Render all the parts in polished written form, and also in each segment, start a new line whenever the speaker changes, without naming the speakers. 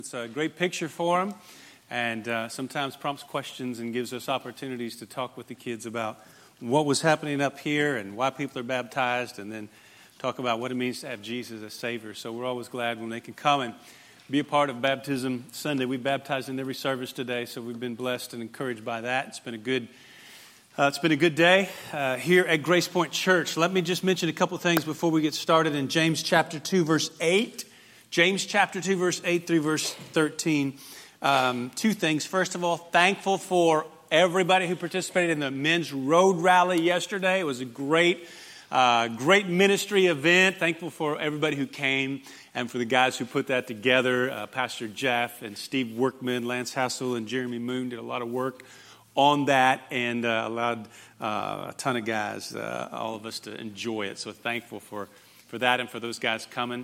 It's a great picture for them, and sometimes prompts questions and gives us opportunities to talk with the kids about what was happening up here and why people are baptized, and then talk about what it means to have Jesus as Savior. So we're always glad when they can come and be a part of Baptism Sunday. We baptized in every service today, so we've been blessed and encouraged by that. It's been a good day here at Grace Point Church. Let me just mention a couple of things before we get started in James chapter 2, verse 8. James chapter 2, verse 8 through verse 13. Two things. First of all, thankful for everybody who participated in the men's road rally yesterday. It was a great ministry event. Thankful for everybody who came and for the guys who put that together. Pastor Jeff and Steve Workman, Lance Hassel, and Jeremy Moon did a lot of work on that and allowed a ton of guys, all of us, to enjoy it. So thankful for that and for those guys coming.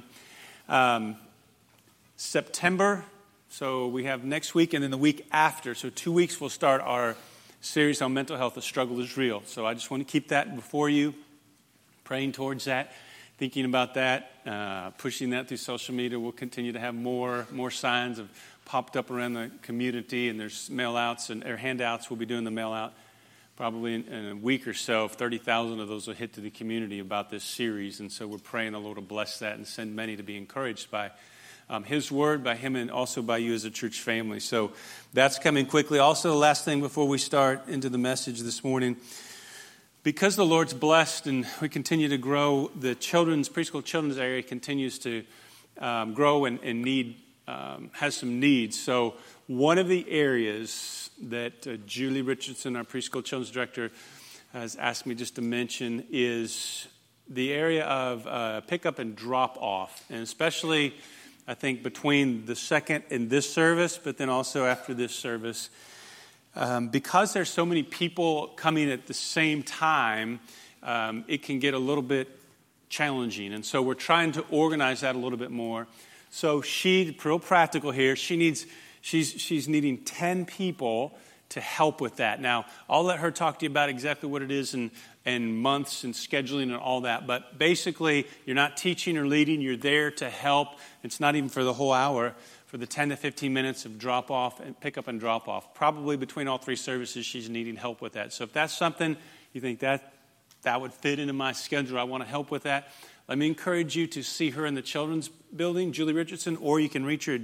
September, so we have next week and then the week after. So 2 weeks we'll start our series on mental health. The struggle is real. So I just want to keep that before you, praying towards that, thinking about that, pushing that through social media. We'll continue to have more signs of popped up around the community, and there's mail-outs and handouts. We'll be doing the mail-out probably in a week or so. 30,000 of those will hit to the community about this series, and so we're praying the Lord to bless that and send many to be encouraged by His Word, by Him, and also by you as a church family. So that's coming quickly. Also, the last thing before we start into the message this morning, because the Lord's blessed and we continue to grow, the preschool children's area continues to grow and has some needs. So one of the areas that Julie Richardson, our preschool children's director, has asked me just to mention is the area of pickup and drop off, and especially I think between the second and this service, but then also after this service, because there's so many people coming at the same time, it can get a little bit challenging, and so we're trying to organize that a little bit more. So real practical here, she's needing 10 people to help with that. Now, I'll let her talk to you about exactly what it is and months and scheduling and all that. But basically, you're not teaching or leading. You're there to help. It's not even for the whole hour, for the 10 to 15 minutes of drop off and pick up and drop off. Probably between all three services, she's needing help with that. So if that's something you think that would fit into my schedule, I want to help with that, let me encourage you to see her in the children's building, Julie Richardson, or you can reach her at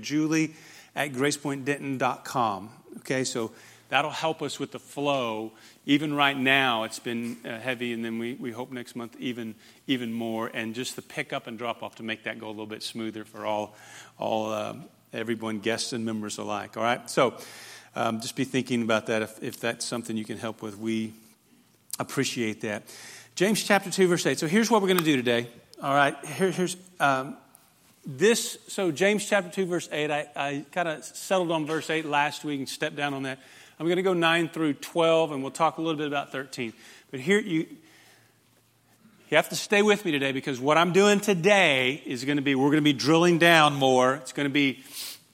julie@gracepointdenton.com. Okay, so that'll help us with the flow. Even right now, it's been heavy, and then we hope next month even more. And just the pick up and drop off to make that go a little bit smoother for everyone, guests and members alike. All right, so just be thinking about that if that's something you can help with. We appreciate that. James chapter 2, verse 8. So here's what we're going to do today. All right, here's this. So James chapter 2, verse 8. I kind of settled on verse 8 last week and stepped down on that. I'm going to go 9 through 12, and we'll talk a little bit about 13. But here you have to stay with me today, because what I'm doing today is we're going to be drilling down more. It's going to be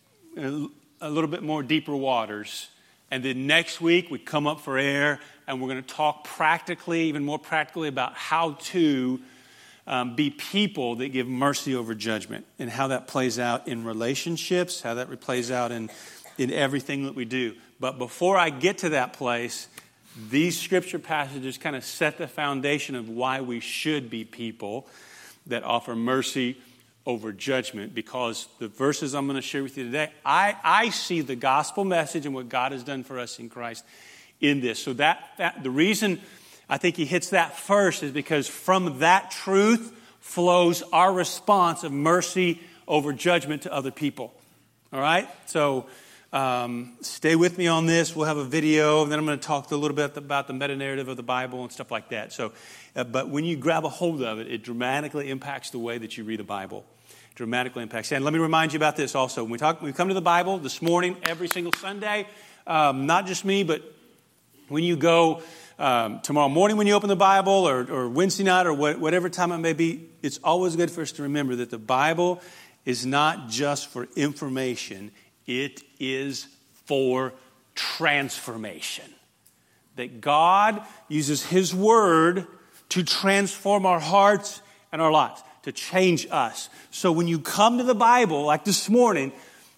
a little bit more deeper waters. And then next week we come up for air, and we're going to talk even more practically about how to be people that give mercy over judgment, and how that plays out in relationships, how that plays out in everything that we do. But before I get to that place, these scripture passages kind of set the foundation of why we should be people that offer mercy over judgment, because the verses I'm going to share with you today, I see the gospel message and what God has done for us in Christ in this. So that the reason I think he hits that first is because from that truth flows our response of mercy over judgment to other people. All right? So stay with me on this. We'll have a video, and then I'm going to talk a little bit about the meta-narrative of the Bible and stuff like that. So, but when you grab a hold of it, it dramatically impacts the way that you read the Bible. Dramatically impacts. And let me remind you about this also. When we come to the Bible this morning, every single Sunday, not just me, but when you go tomorrow morning when you open the Bible, or Wednesday night, or whatever time it may be, it's always good for us to remember that the Bible is not just for information. It is for transformation. That God uses His Word to transform our hearts and our lives, to change us. So when you come to the Bible, like this morning,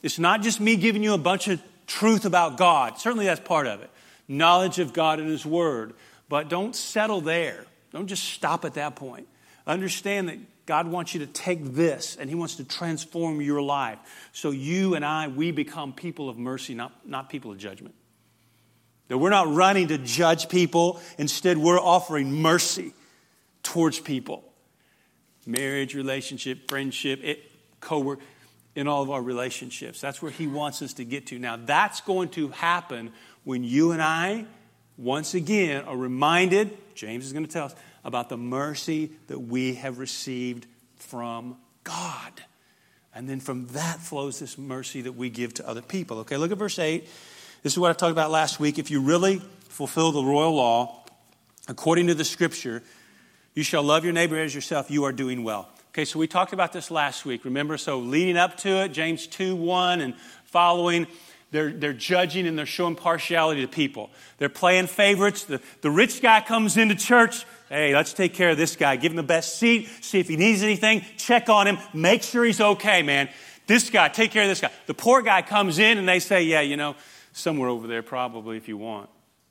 It's not just me giving you a bunch of truth about God. Certainly that's part of it. Knowledge of God and His Word. But don't settle there. Don't just stop at that point. Understand that God wants you to take this and He wants to transform your life. So you and we become people of mercy, not people of judgment. That we're not running to judge people. Instead, we're offering mercy towards people. Marriage, relationship, friendship, co-work, in all of our relationships. That's where He wants us to get to. Now, that's going to happen when you and I, once again, are reminded, James is going to tell us, about the mercy that we have received from God. And then from that flows this mercy that we give to other people. Okay, look at verse 8. This is what I talked about last week. If you really fulfill the royal law, according to the Scripture, you shall love your neighbor as yourself. You are doing well. Okay, so we talked about this last week. Remember, so leading up to it, James 2:1 and following, they're judging and they're showing partiality to people. They're playing favorites. The rich guy comes into church. Hey, let's take care of this guy. Give him the best seat. See if he needs anything. Check on him. Make sure he's okay, man. This guy, take care of this guy. The poor guy comes in and they say, yeah, somewhere over there probably if you want.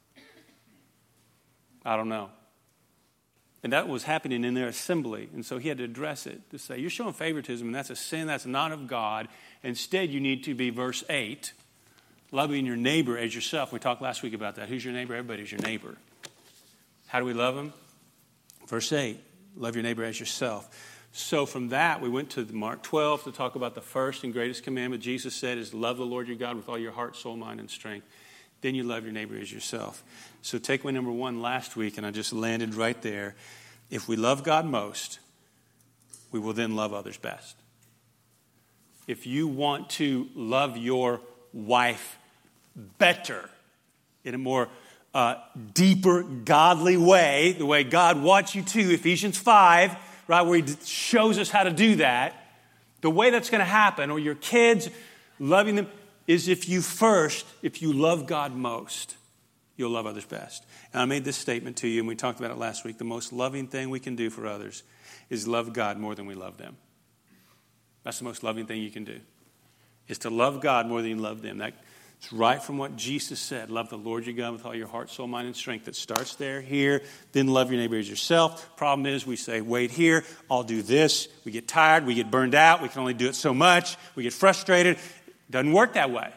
I don't know. And that was happening in their assembly. And so he had to address it to say, you're showing favoritism, and that's a sin that's not of God. Instead, you need to be, verse 8, loving your neighbor as yourself. We talked last week about that. Who's your neighbor? Everybody's your neighbor. How do we love them? Verse 8, love your neighbor as yourself. So from that, we went to Mark 12 to talk about the first and greatest commandment. Jesus said is love the Lord your God with all your heart, soul, mind, and strength. Then you love your neighbor as yourself. So takeaway number 1 last week, and I just landed right there. If we love God most, we will then love others best. If you want to love your wife better, in a more deeper, godly way, the way God wants you to, Ephesians 5, right, where He shows us how to do that, the way that's going to happen, or your kids, loving them, is if you love God most, you'll love others best. And I made this statement to you, and we talked about it last week. The most loving thing we can do for others is love God more than we love them. That's the most loving thing you can do, is to love God more than you love them. That's right from what Jesus said. Love the Lord your God with all your heart, soul, mind, and strength. That starts there, here. Then love your neighbor as yourself. Problem is, we say, wait here. I'll do this. We get tired. We get burned out. We can only do it so much. We get frustrated. Doesn't work that way.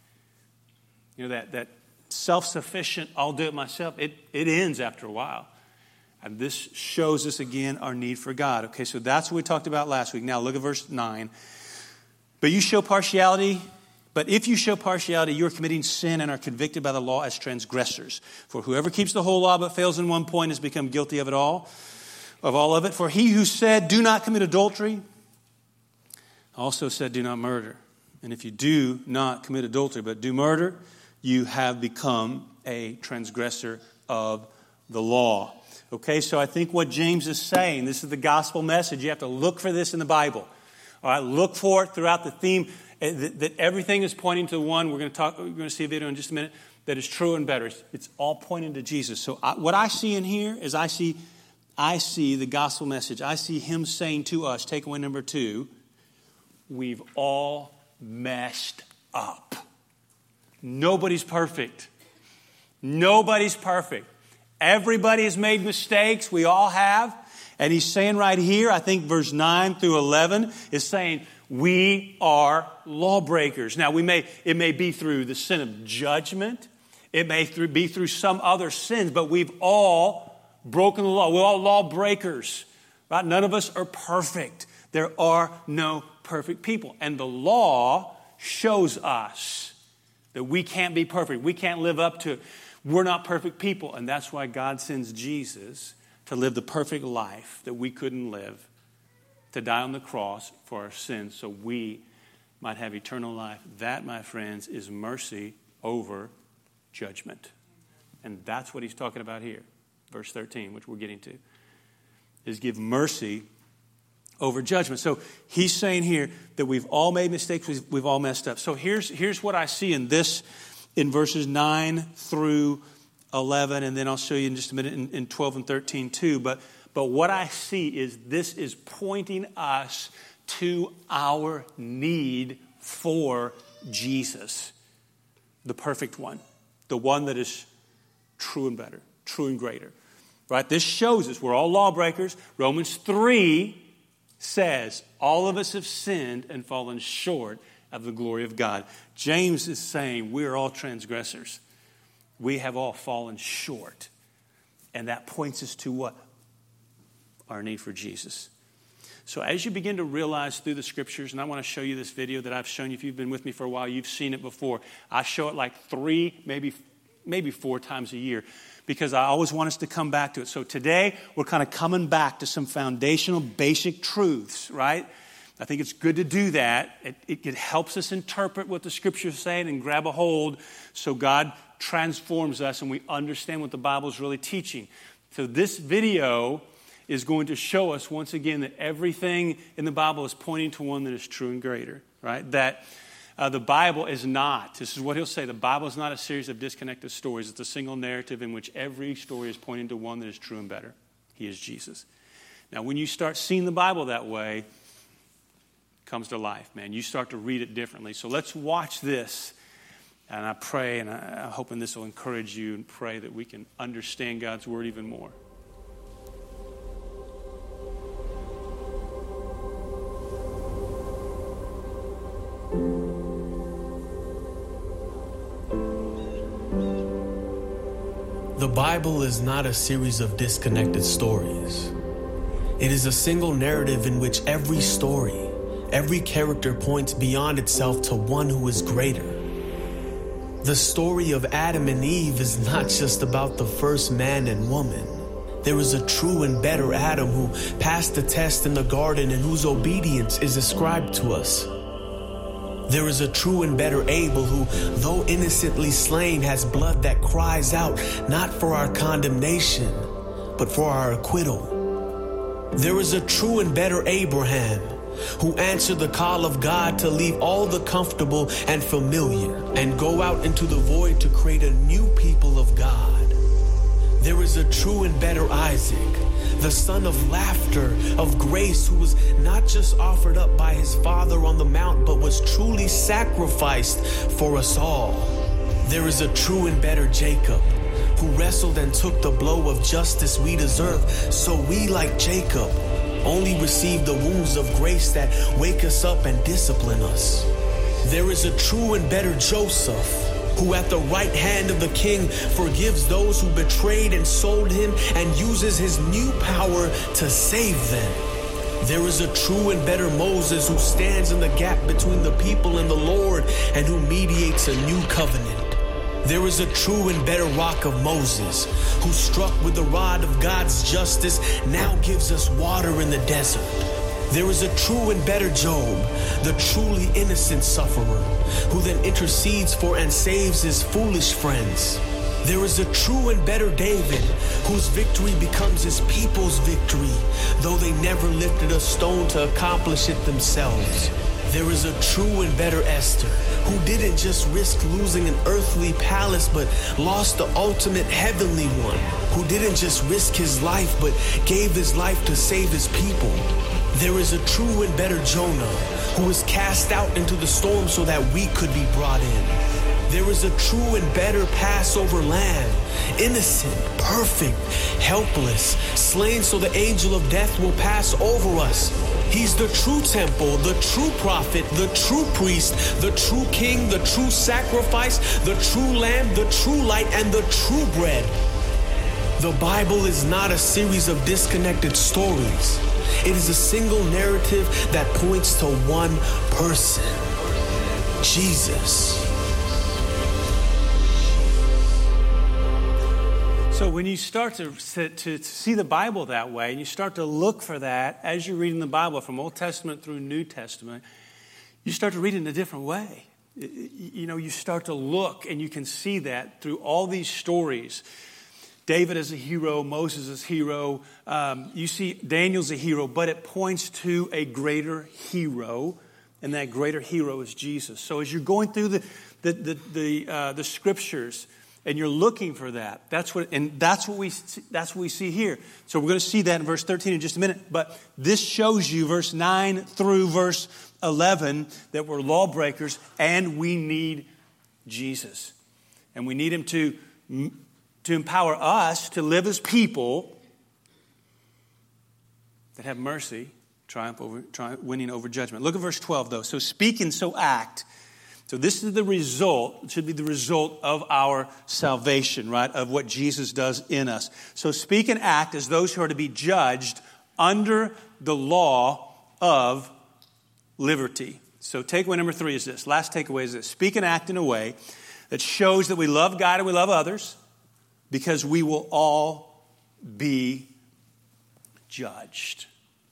That self-sufficient, I'll do it myself, it ends after a while. And this shows us again our need for God. Okay, so that's what we talked about last week. Now look at verse 9. But if you show partiality, you are committing sin and are convicted by the law as transgressors. For whoever keeps the whole law but fails in one point has become guilty of all of it. For he who said, do not commit adultery, also said, do not murder. And if you do not commit adultery but do murder, you have become a transgressor of the law. Okay, so I think what James is saying, this is the gospel message. You have to look for this in the Bible. All right, look for it throughout the theme that everything is pointing to one. We're going to see a video in just a minute that is true and better. It's all pointing to Jesus. So what I see in here is I see the gospel message. I see Him saying to us, takeaway number 2, we've all messed up. Nobody's perfect. Nobody's perfect. Everybody has made mistakes. We all have. And He's saying right here, I think verse 9 through 11 is saying we are lawbreakers. Now, it may be through the sin of judgment. It may be through some other sins, but we've all broken the law. We're all lawbreakers. Right? None of us are perfect. There are no perfect people. And the law shows us that we can't be perfect. We can't live up to it. We're not perfect people. And that's why God sends Jesus to live the perfect life that we couldn't live, to die on the cross for our sins so we might have eternal life. That, my friends, is mercy over judgment. And that's what He's talking about here. Verse 13, which we're getting to, is give mercy over judgment. So He's saying here that we've all made mistakes, we've all messed up. So here's what I see in verses 9 through 11, and then I'll show you in just a minute in 12 and 13 too. But what I see is this is pointing us to our need for Jesus, the perfect one, the one that is true and better, true and greater. Right? This shows us we're all lawbreakers. Romans 3 says all of us have sinned and fallen short of the glory of God. James is saying we're all transgressors. We have all fallen short. And that points us to what? Our need for Jesus. So as you begin to realize through the scriptures, and I want to show you this video that I've shown you. If you've been with me for a while, you've seen it before. I show it like 3, maybe 4 times a year, because I always want us to come back to it. So today, we're kind of coming back to some foundational, basic truths, right? I think it's good to do that. It helps us interpret what the scriptures are saying and grab a hold so God transforms us and we understand what the Bible is really teaching. So this video is going to show us once again that everything in the Bible is pointing to one that is true and greater, right? That the Bible is not, this is what he'll say, the Bible is not a series of disconnected stories. It's a single narrative in which every story is pointing to one that is true and better. He is Jesus. Now, when you start seeing the Bible that way, it comes to life, man. You start to read it differently. So let's watch this. And I pray, and I'm hoping this will encourage you, and pray that we can understand God's word even more.
The Bible is not a series of disconnected stories. It is a single narrative in which every story, every character points beyond itself to one who is greater. The story of Adam and Eve is not just about the first man and woman. There is a true and better Adam who passed the test in the garden and whose obedience is ascribed to us. There is a true and better Abel who, though innocently slain, has blood that cries out, not for our condemnation, but for our acquittal. There is a true and better Abraham who answered the call of God to leave all the comfortable and familiar and go out into the void to create a new people of God. There is a true and better Isaac, the son of laughter, of grace, who was not just offered up by his father on the mount, but was truly sacrificed for us all. There is a true and better Jacob, who wrestled and took the blow of justice we deserve, so we, like Jacob, only receive the wounds of grace that wake us up and discipline us. There is a true and better Joseph, who at the right hand of the king forgives those who betrayed and sold him and uses his new power to save them. There is a true and better Moses who stands in the gap between the people and the Lord and who mediates a new covenant. There is a true and better rock of Moses who, struck with the rod of God's justice, now gives us water in the desert. There is a true and better Job, the truly innocent sufferer, who then intercedes for and saves his foolish friends. There is a true and better David, whose victory becomes his people's victory, though they never lifted a stone to accomplish it themselves. There is a true and better Esther, who didn't just risk losing an earthly palace, but lost the ultimate heavenly one, who didn't just risk his life, but gave his life to save his people. There is a true and better Jonah, who was cast out into the storm so that we could be brought in. There is a true and better Passover lamb, innocent, perfect, helpless, slain so the angel of death will pass over us. He's the true temple, the true prophet, the true priest, the true king, the true sacrifice, the true lamb, the true light, and the true bread. The Bible is not a series of disconnected stories. It is a single narrative that points to one person, Jesus.
So when you start to see the Bible that way, and you start to look for that as you're reading the Bible from Old Testament through New Testament, you start to read it in a different way. You know, you start to look, and you can see that through all these stories. David as a hero, Moses as a hero. You see Daniel's a hero, but it points to a greater hero, and that greater hero is Jesus. So as you're going through the scriptures, and you're looking for that. That's what we see here. So we're going to see that in verse 13 in just a minute. But this shows you verse 9 through verse 11 that we're lawbreakers and we need Jesus. And we need him to empower us to live as people that have mercy, winning over judgment. Look at verse 12, though. So speak and so act. So this is the result, it should be the result of our salvation, right? Of what Jesus does in us. So speak and act as those who are to be judged under the law of liberty. So takeaway number 3 is this. Last takeaway is this. Speak and act in a way that shows that we love God and we love others, because we will all be judged.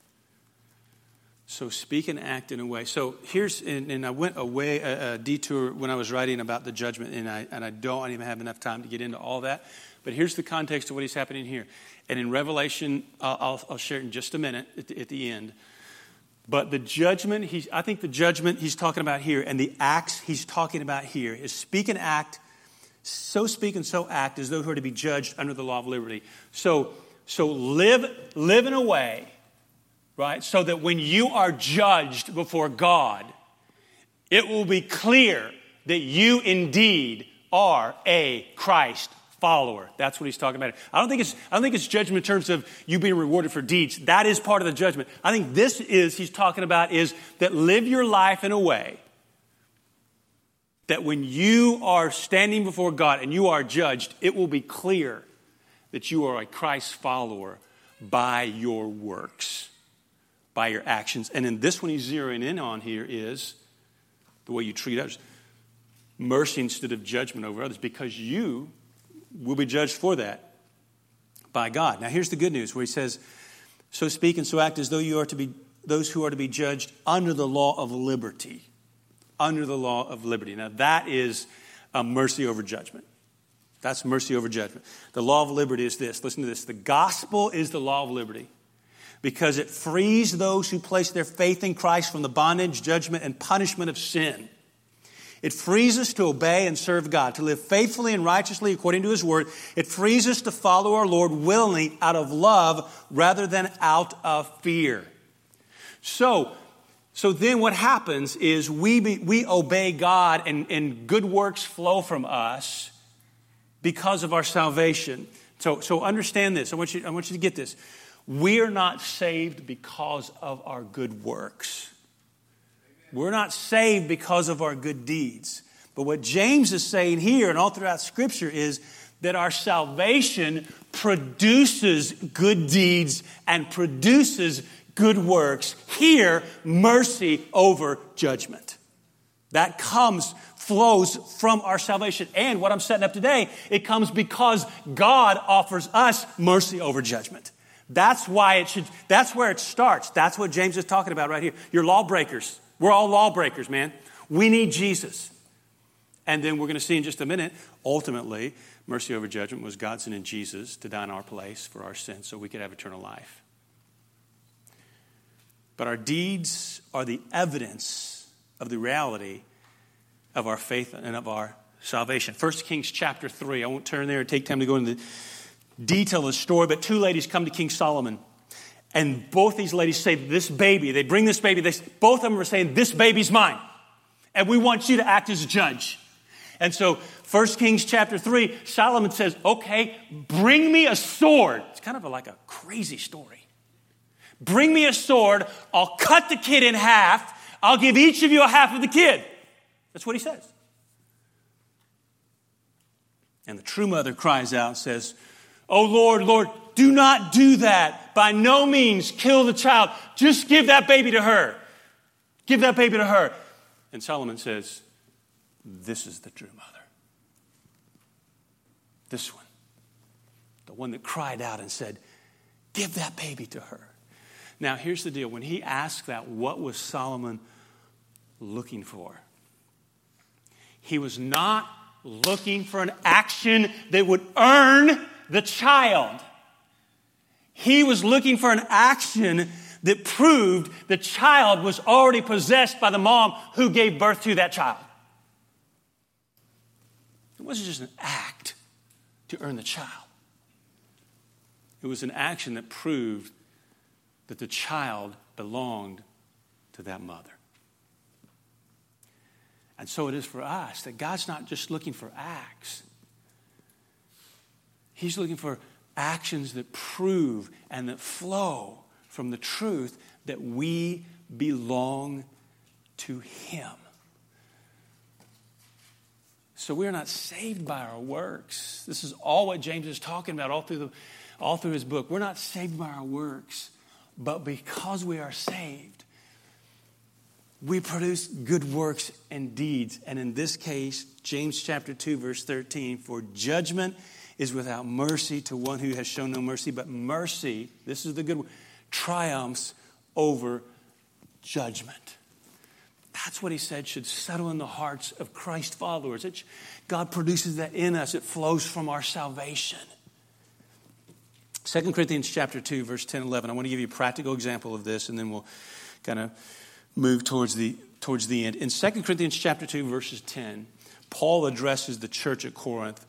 So speak and act in a way. So here's, and I went away a detour when I was writing about the judgment, and I don't even have enough time to get into all that. But here's the context of what is happening here. And in Revelation, I'll share it in just a minute at the end. But the judgment, I think the judgment he's talking about here and the acts he's talking about here is speak and act, so speak and so act as though who are to be judged under the law of liberty. So live in a way, right, so that when you are judged before God, it will be clear that you indeed are a Christ follower. That's what he's talking about. I don't think it's judgment in terms of you being rewarded for deeds. That is part of the judgment. I think he's talking about is that live your life in a way that when you are standing before God and you are judged, it will be clear that you are a Christ follower by your works, by your actions. And in this one he's zeroing in on here is the way you treat others. Mercy instead of judgment over others, because you will be judged for that by God. Now here's the good news where he says, so speak and so act as though you are to be those who are to be judged under the law of liberty. Under the law of liberty. Now that is mercy over judgment. That's mercy over judgment. The law of liberty is this. Listen to this. The gospel is the law of liberty because it frees those who place their faith in Christ from the bondage, judgment, and punishment of sin. It frees us to obey and serve God, to live faithfully and righteously according to his word. It frees us to follow our Lord willingly out of love rather than out of fear. So then what happens is we obey God and good works flow from us because of our salvation. So understand this. I want you to get this. We are not saved because of our good works. We're not saved because of our good deeds. But what James is saying here and all throughout Scripture is that our salvation produces good deeds and produces good works. Here, mercy over judgment. That flows from our salvation. And what I'm setting up today, it comes because God offers us mercy over judgment. That's where it starts. That's what James is talking about right here. You're lawbreakers. We're all lawbreakers, man. We need Jesus. And then we're going to see in just a minute, ultimately, mercy over judgment was God sending Jesus to die in our place for our sins so we could have eternal life. But our deeds are the evidence of the reality of our faith and of our salvation. 1 Kings chapter 3. I won't turn there and take time to go into the detail of the story, but 2 ladies come to King Solomon. And both these ladies say, this baby, they bring this baby, both of them are saying, this baby's mine. And we want you to act as a judge. And so 1 Kings chapter 3, Solomon says, okay, bring me a sword. It's kind of like a crazy story. Bring me a sword. I'll cut the kid in half. I'll give each of you a half of the kid. That's what he says. And the true mother cries out and says, oh, Lord, do not do that. By no means kill the child. Just give that baby to her. Give that baby to her. And Solomon says, this is the true mother. This one. The one that cried out and said, give that baby to her. Now, here's the deal. When he asked that, what was Solomon looking for? He was not looking for an action that would earn the child. He was looking for an action that proved the child was already possessed by the mom who gave birth to that child. It wasn't just an act to earn the child. It was an action that proved that the child belonged to that mother. And so it is for us, that God's not just looking for acts. He's looking for actions that prove and that flow from the truth that we belong to Him. So we are not saved by our works. This is all what James is talking about all through his book. We're not saved by our works, but because we are saved, we produce good works and deeds. And in this case, James chapter 2, verse 13, for judgment is without mercy to one who has shown no mercy, but mercy, this is the good one, triumphs over judgment. That's what he said should settle in the hearts of Christ followers. God produces that in us. It flows from our salvation. 2 Corinthians chapter 2, verse 10 and 11. I want to give you a practical example of this, and then we'll kind of move towards the end. In 2 Corinthians chapter 2, verses 10, Paul addresses the church at Corinth.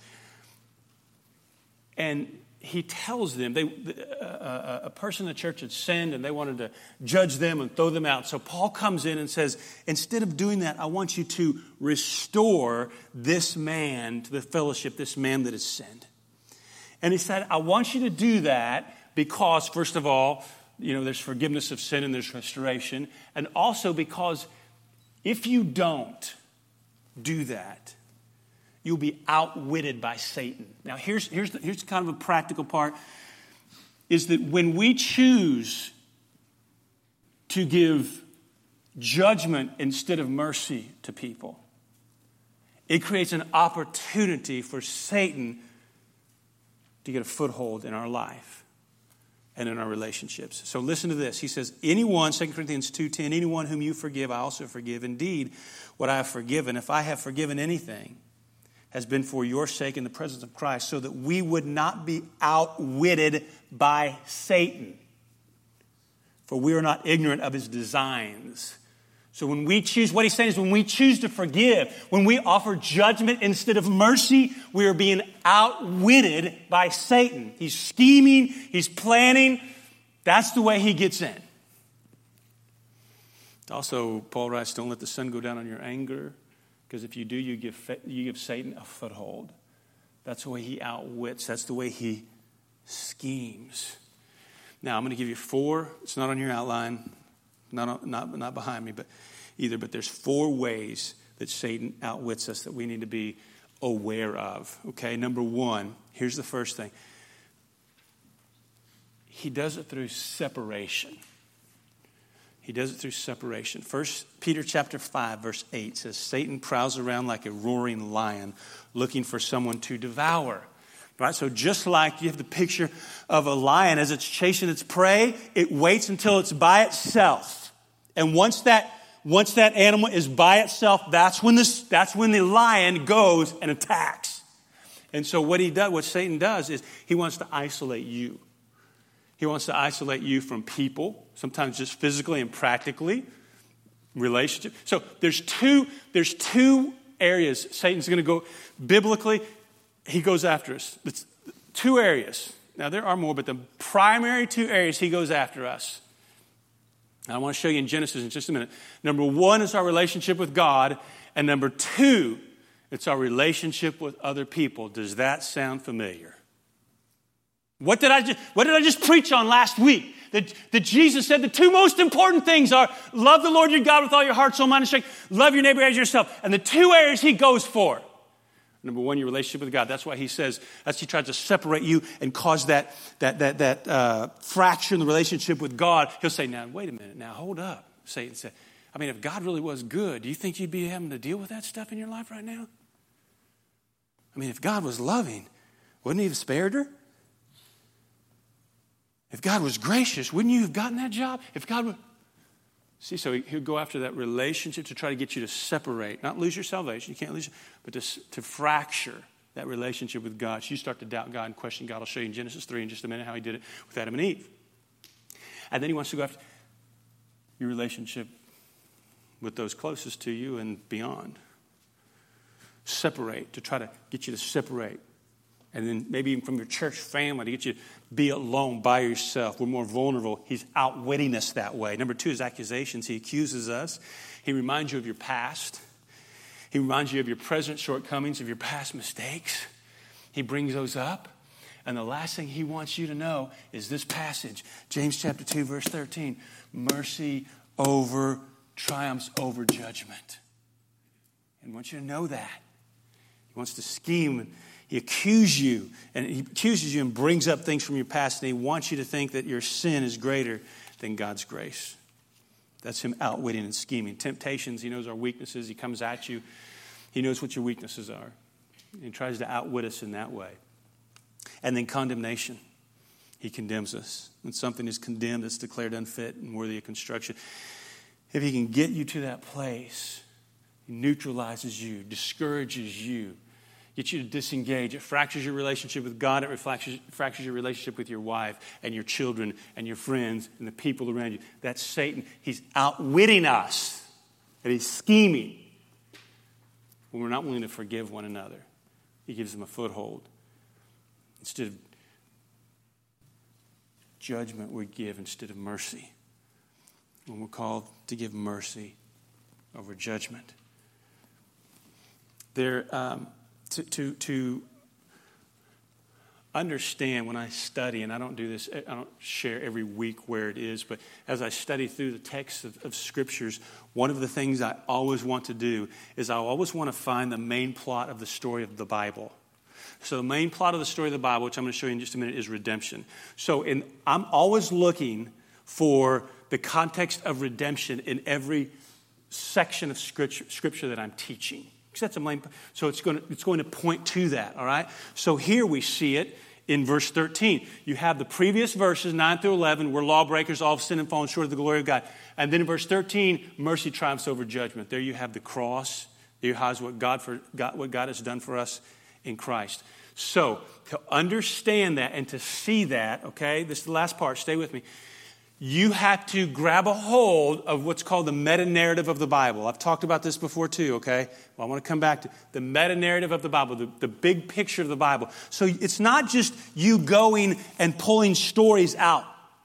And he tells them, a person in the church had sinned and they wanted to judge them and throw them out. So Paul comes in and says, instead of doing that, I want you to restore this man to the fellowship, this man that has sinned. And he said, I want you to do that because, first of all, there's forgiveness of sin and there's restoration. And also because if you don't do that, you'll be outwitted by Satan. Now, here's kind of a practical part, is that when we choose to give judgment instead of mercy to people, it creates an opportunity for Satan to get a foothold in our life and in our relationships. So listen to this. He says, anyone, 2 Corinthians 2:10, anyone whom you forgive, I also forgive. Indeed, what I have forgiven, if I have forgiven anything, has been for your sake in the presence of Christ, so that we would not be outwitted by Satan. For we are not ignorant of his designs. So when we choose, what he's saying is when we choose to forgive, when we offer judgment instead of mercy, we are being outwitted by Satan. He's scheming, he's planning. That's the way he gets in. Also, Paul writes, don't let the sun go down on your anger. Because if you do, you give Satan a foothold. That's the way he outwits. That's the way he schemes. Now, I'm going to give you 4. It's not on your outline, not behind me, but there's 4 ways that Satan outwits us that we need to be aware of. Okay, number 1, here's the first thing. He does it through separation. He does it through separation. 1 Peter chapter 5, verse 8 says, Satan prowls around like a roaring lion looking for someone to devour. Right? So just like you have the picture of a lion as it's chasing its prey, it waits until it's by itself. And once that animal is by itself, that's when the lion goes and attacks. And so what Satan does is he wants to isolate you. He wants to isolate you from people, sometimes just physically and practically, relationship. So there's two areas Satan's going to go. Biblically, he goes after us. It's 2 areas. Now, there are more, but the primary 2 areas he goes after us. Now, I want to show you in Genesis in just a minute. Number 1 is our relationship with God, and number 2, it's our relationship with other people. Does that sound familiar? What did I just preach on last week? That Jesus said the 2 most important things are love the Lord your God with all your heart, soul, mind, and strength. Love your neighbor as yourself. And the 2 areas he goes for. Number 1, your relationship with God. That's why he says, he tries to separate you and cause that fracture in the relationship with God. He'll say, now, wait a minute. Now, hold up. Satan said, if God really was good, do you think you'd be having to deal with that stuff in your life right now? If God was loving, wouldn't he have spared her? If God was gracious, wouldn't you have gotten that job? So he'll go after that relationship to try to get you to separate, not lose your salvation, you can't lose it, but to fracture that relationship with God. So you start to doubt God and question God. I'll show you in Genesis 3 in just a minute how he did it with Adam and Eve. And then he wants to go after your relationship with those closest to you and beyond. Separate, to try to get you to separate. And then maybe even from your church family to get you to be alone by yourself. We're more vulnerable. He's outwitting us that way. Number 2 is accusations. He accuses us. He reminds you of your past. He reminds you of your present shortcomings, of your past mistakes. He brings those up. And the last thing he wants you to know is this passage, James chapter 2, verse 13. Mercy triumphs over judgment. And he wants you to know that. He wants to scheme. He accuses you and brings up things from your past. And he wants you to think that your sin is greater than God's grace. That's him outwitting and scheming. Temptations, he knows our weaknesses. He comes at you. He knows what your weaknesses are. And he tries to outwit us in that way. And then condemnation. He condemns us. When something is condemned, it's declared unfit and worthy of construction. If he can get you to that place, he neutralizes you, discourages you, gets you to disengage. It fractures your relationship with God. It fractures your relationship with your wife and your children and your friends and the people around you. That's Satan. He's outwitting us. And he's scheming. When we're not willing to forgive one another, he gives them a foothold. Instead of judgment, we give instead of mercy. When we're called to give mercy over judgment. To understand when I study, and I don't do this, I don't share every week where it is, but as I study through the text of Scriptures, one of the things I always want to do is I always want to find the main plot of the story of the Bible. So the main plot of the story of the Bible, which I'm going to show you in just a minute, is redemption. So I'm always looking for the context of redemption in every section of Scripture that I'm teaching. That's a main, so it's going to point to that, all right? So here we see it in verse 13. You have the previous verses, 9 through 11, where lawbreakers all have sinned and fallen short of the glory of God. And then in verse 13, mercy triumphs over judgment. There you have the cross. There you have what God has done for us in Christ. So to understand that and to see that, okay, this is the last part, stay with me. You have to grab a hold of what's called the meta-narrative of the Bible. I've talked about this before too, okay? Well, I want to come back to the meta-narrative of the Bible, the big picture of the Bible. So it's not just you going and pulling stories out.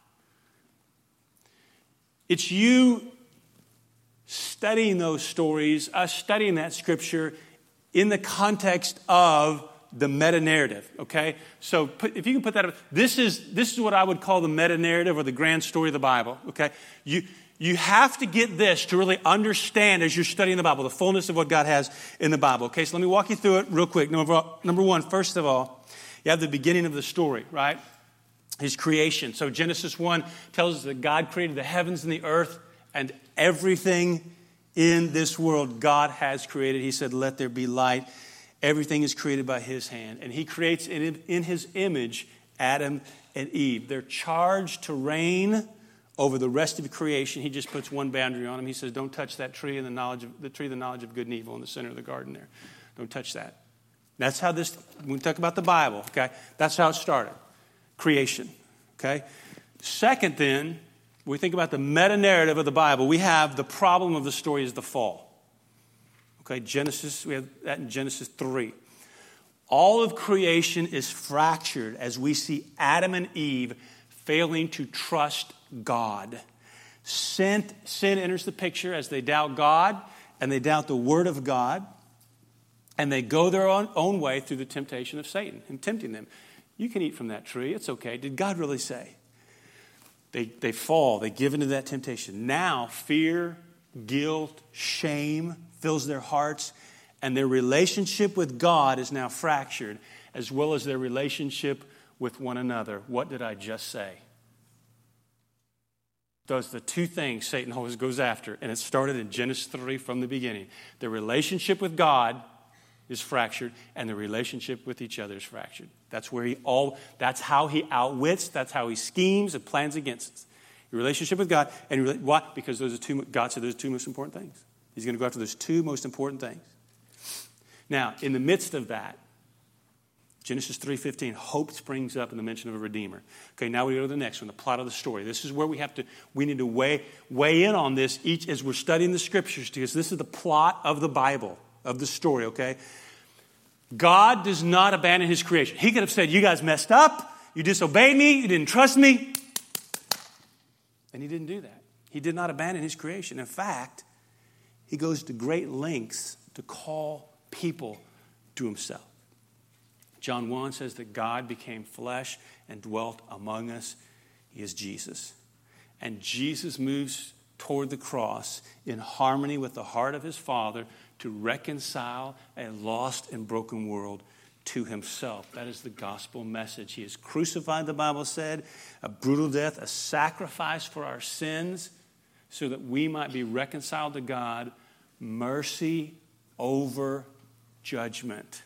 It's you studying those stories, us studying that Scripture in the context of the meta-narrative, okay? So if you can put that up, this is what I would call the meta-narrative or the grand story of the Bible, okay? You have to get this to really understand as you're studying the Bible, the fullness of what God has in the Bible, okay? So let me walk you through it real quick. Number one, first of all, you have the beginning of the story, right? His creation. So Genesis 1 tells us that God created the heavens and the earth and everything in this world God has created. He said, let there be light. Everything is created by his hand. And he creates in his image Adam and Eve. They're charged to reign over the rest of creation. He just puts one boundary on them. He says, don't touch that tree and the tree of the knowledge of good and evil in the center of the garden there. Don't touch that. That's how when we talk about the Bible, okay, that's how it started. Creation, okay? Second then, when we think about the meta-narrative of the Bible, we have the problem of the story is the fall. Okay, we have that in Genesis 3. All of creation is fractured as we see Adam and Eve failing to trust God. Sin enters the picture as they doubt God and they doubt the Word of God. And they go their own way through the temptation of Satan and tempting them. You can eat from that tree. It's okay. Did God really say? They fall. They give into that temptation. Now fear, guilt, shame fills their hearts, and their relationship with God is now fractured, as well as their relationship with one another. What did I just say? Those are the two things Satan always goes after, and it started in Genesis 3 from the beginning. The relationship with God is fractured, and the relationship with each other is fractured. That's how he outwits, that's how he schemes and plans against us. Your relationship with God, and why? Because God said those are two most important things. He's going to go after those two most important things. Now, in the midst of that, Genesis 3:15, hope springs up in the mention of a Redeemer. Okay, now we go to the next one, the plot of the story. This is where we need to weigh in on this each as we're studying the Scriptures, because this is the plot of the Bible, of the story, okay? God does not abandon his creation. He could have said, you guys messed up, you disobeyed me, you didn't trust me. And he didn't do that. He did not abandon his creation. In fact, he goes to great lengths to call people to himself. John 1 says that God became flesh and dwelt among us. He is Jesus. And Jesus moves toward the cross in harmony with the heart of his Father to reconcile a lost and broken world to himself. That is the gospel message. He is crucified, the Bible said, a brutal death, a sacrifice for our sins, so that we might be reconciled to God. Mercy over judgment.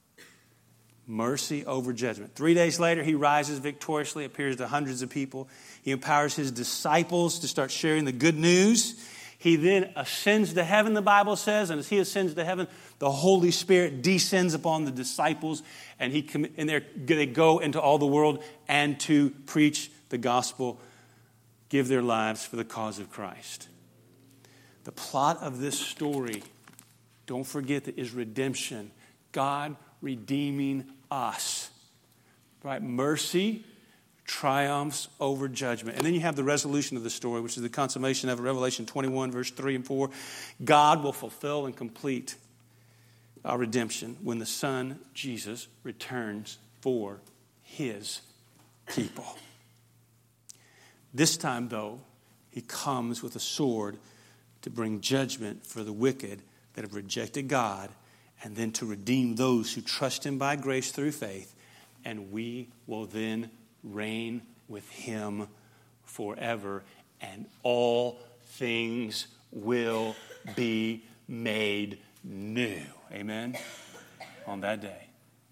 Mercy over judgment. 3 days later, he rises victoriously, appears to hundreds of people. He empowers his disciples to start sharing the good news. He then ascends to heaven, the Bible says, and as he ascends to heaven, the Holy Spirit descends upon the disciples, and they go into all the world and to preach the gospel, give their lives for the cause of Christ. The plot of this story, don't forget, that is redemption. God redeeming us. Right? Mercy triumphs over judgment. And then you have the resolution of the story, which is the consummation of it. Revelation 21, verse 3 and 4. God will fulfill and complete our redemption when the Son, Jesus, returns for his people. This time, though, he comes with a sword to bring judgment for the wicked that have rejected God, and then to redeem those who trust him by grace through faith, and we will then reign with him forever, and all things will be made new. Amen? On that day.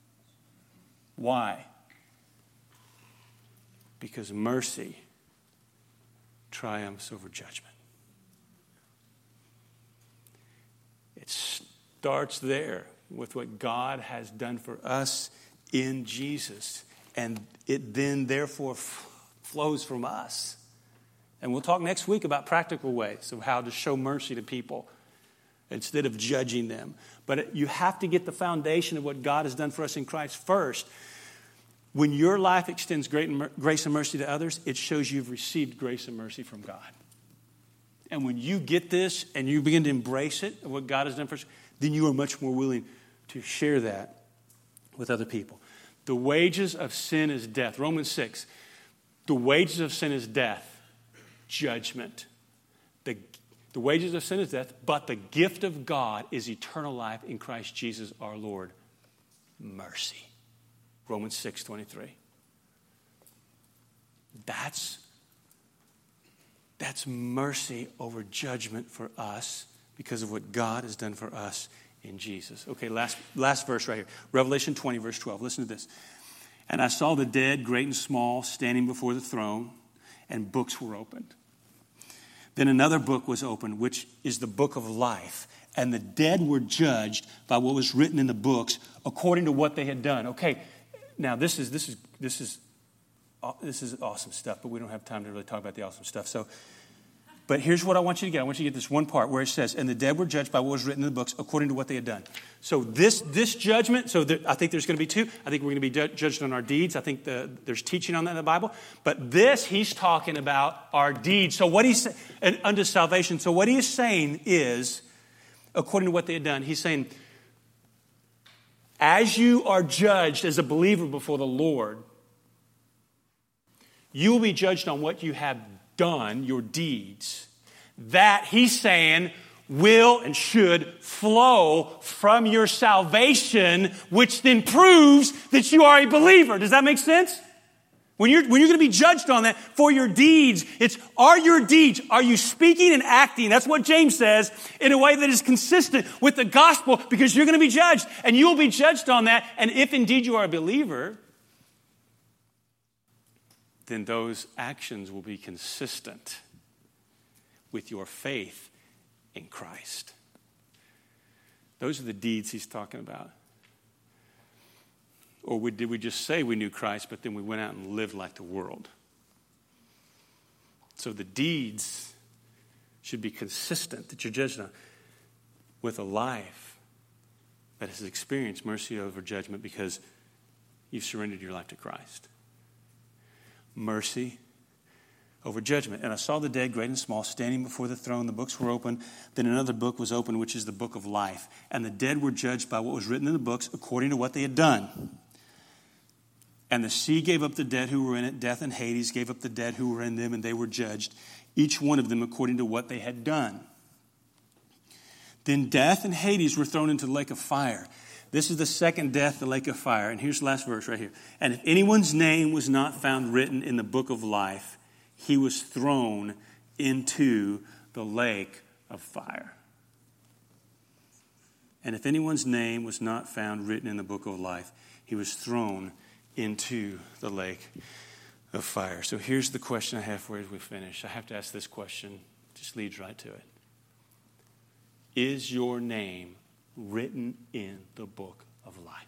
Why? Because mercy triumphs over judgment. It starts there with what God has done for us in Jesus. And it then therefore flows from us. And we'll talk next week about practical ways of how to show mercy to people instead of judging them. But you have to get the foundation of what God has done for us in Christ first. When your life extends grace and mercy to others, it shows you've received grace and mercy from God. And when you get this and you begin to embrace it, what God has done for us, then you are much more willing to share that with other people. The wages of sin is death. Romans 6. The wages of sin is death. Judgment. The wages of sin is death, but the gift of God is eternal life in Christ Jesus our Lord. Mercy. Romans 6:23. That's mercy over judgment for us because of what God has done for us in Jesus. Okay, last verse right here. Revelation 20, verse 12. Listen to this. And I saw the dead, great and small, standing before the throne, and books were opened. Then another book was opened, which is the book of life. And the dead were judged by what was written in the books according to what they had done. Okay, now this is awesome stuff, but we don't have time to really talk about the awesome stuff. But here's what I want you to get. I want you to get this one part where it says, and the dead were judged by what was written in the books according to what they had done. So this judgment, I think there's going to be two. I think we're going to be judged on our deeds. I think there's teaching on that in the Bible. But this, he's talking about our deeds. So what he's saying, unto salvation. So what he is saying is, according to what they had done, he's saying, as you are judged as a believer before the Lord, you will be judged on what you have done, your deeds. That, he's saying, will and should flow from your salvation, which then proves that you are a believer. Does that make sense? When you're going to be judged on that for your deeds, are you speaking and acting? That's what James says, in a way that is consistent with the gospel, because you're going to be judged, and you will be judged on that. And if indeed you are a believer, then those actions will be consistent with your faith in Christ. Those are the deeds he's talking about. Or did we just say we knew Christ, but then we went out and lived like the world? So the deeds should be consistent, that you're judged on, with a life that has experienced mercy over judgment because you've surrendered your life to Christ. Mercy over judgment. And I saw the dead, great and small, standing before the throne. The books were open. Then another book was opened, which is the book of life. And the dead were judged by what was written in the books according to what they had done. And the sea gave up the dead who were in it. Death and Hades gave up the dead who were in them, and they were judged, each one of them according to what they had done. Then death and Hades were thrown into the lake of fire. This is the second death, the lake of fire. And here's the last verse right here. And if anyone's name was not found written in the book of life, he was thrown into the lake of fire. And if anyone's name was not found written in the book of life, he was thrown into the lake of fire. So here's the question I have for you as we finish. I have to ask this question. It just leads right to it. Is your name written in the book of life?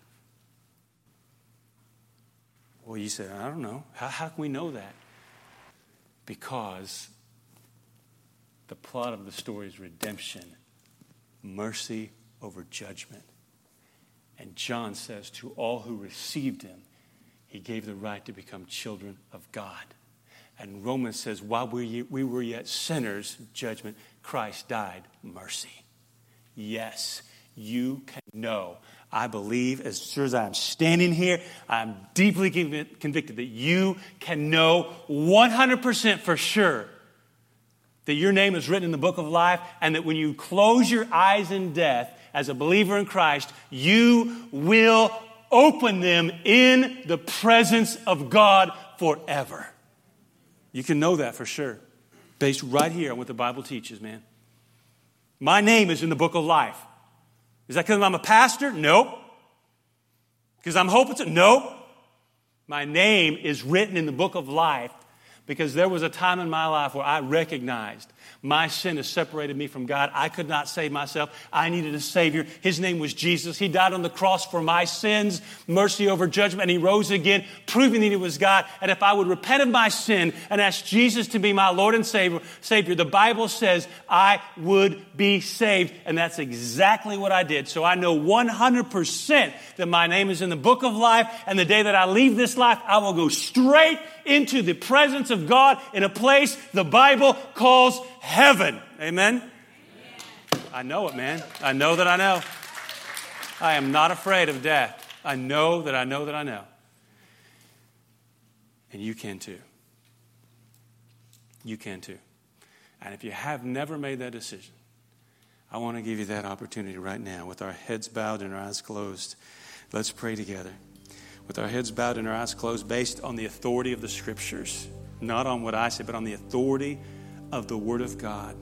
Well, you said, I don't know. How can we know that? Because the plot of the story is redemption, mercy over judgment. And John says to all who received him, he gave the right to become children of God. And Romans says, while we were yet sinners, judgment, Christ died, mercy. Yes, you can know. I believe, as sure as I'm standing here, I'm deeply convicted that you can know 100% for sure that your name is written in the book of life, and that when you close your eyes in death as a believer in Christ, you will open them in the presence of God forever. You can know that for sure, based right here on what the Bible teaches, man. My name is in the book of life. Is that because I'm a pastor? Nope. Because I'm hoping to? Nope. My name is written in the book of life because there was a time in my life where I recognized my sin has separated me from God. I could not save myself. I needed a Savior. His name was Jesus. He died on the cross for my sins, mercy over judgment, and He rose again, proving that He was God. And if I would repent of my sin and ask Jesus to be my Lord and Savior, the Bible says I would be saved. And that's exactly what I did. So I know 100% that my name is in the book of life, and the day that I leave this life, I will go straight into the presence of God in a place the Bible calls heaven. Amen? I know it, man. I know that I know. I am not afraid of death. I know that I know that I know. And you can too. You can too. And if you have never made that decision, I want to give you that opportunity right now with our heads bowed and our eyes closed. Let's pray together. With our heads bowed and our eyes closed, based on the authority of the Scriptures, not on what I say, but on the authority of the Word of God,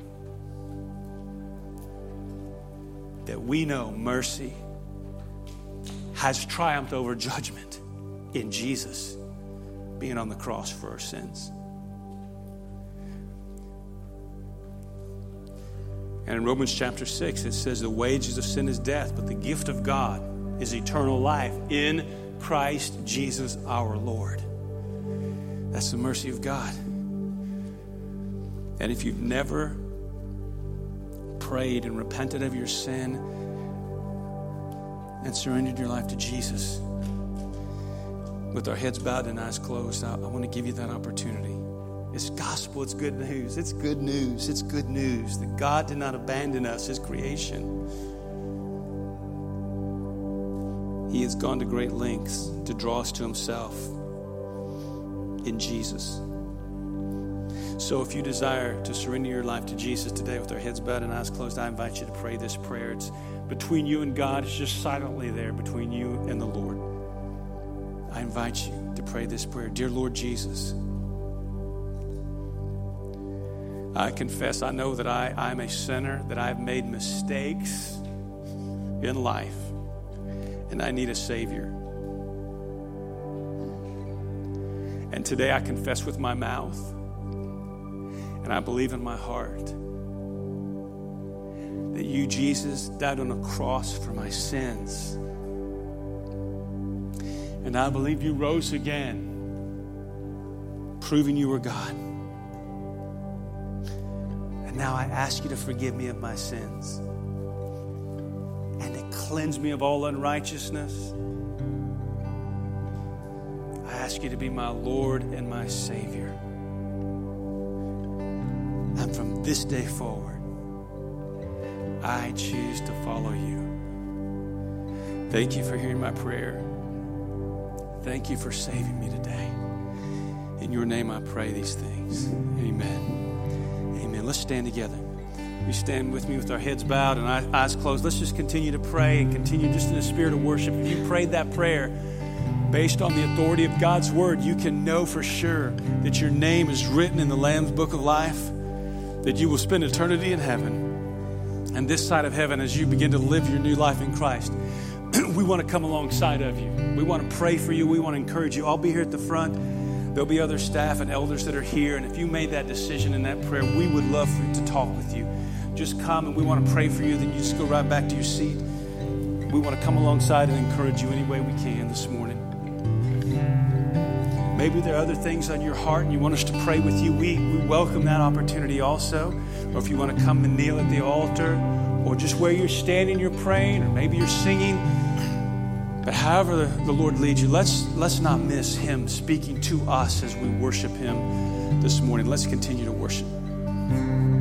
that we know mercy has triumphed over judgment in Jesus being on the cross for our sins. And in Romans chapter 6, it says the wages of sin is death, but the gift of God is eternal life in Christ Jesus our Lord. That's the mercy of God. And if you've never prayed and repented of your sin and surrendered your life to Jesus, with our heads bowed and eyes closed, I want to give you that opportunity. It's gospel. It's good news. It's good news. It's good news that God did not abandon us, His creation. He has gone to great lengths to draw us to Himself in Jesus. So if you desire to surrender your life to Jesus today with our heads bowed and eyes closed, I invite you to pray this prayer. It's between you and God. It's just silently there between you and the Lord. I invite you to pray this prayer. Dear Lord Jesus, I confess, I know that I'm a sinner, that I've made mistakes in life, and I need a Savior. And today I confess with my mouth, and I believe in my heart that you, Jesus, died on a cross for my sins. And I believe you rose again, proving you were God. And now I ask you to forgive me of my sins and to cleanse me of all unrighteousness. I ask you to be my Lord and my Savior. And from this day forward, I choose to follow you. Thank you for hearing my prayer. Thank you for saving me today. In your name I pray these things. Amen. Amen. Let's stand together. You stand with me with our heads bowed and eyes closed. Let's just continue to pray and continue just in a spirit of worship. If you prayed that prayer based on the authority of God's word, you can know for sure that your name is written in the Lamb's Book of Life, that you will spend eternity in heaven. And this side of heaven, as you begin to live your new life in Christ, we want to come alongside of you. We want to pray for you. We want to encourage you. I'll be here at the front. There'll be other staff and elders that are here. And if you made that decision in that prayer, we would love for you to talk with you. Just come and we want to pray for you. Then you just go right back to your seat. We want to come alongside and encourage you any way we can this morning. Maybe there are other things on your heart and you want us to pray with you. We welcome that opportunity also. Or if you want to come and kneel at the altar, or just where you're standing, you're praying, or maybe you're singing. But however the Lord leads you, let's not miss Him speaking to us as we worship Him this morning. Let's continue to worship.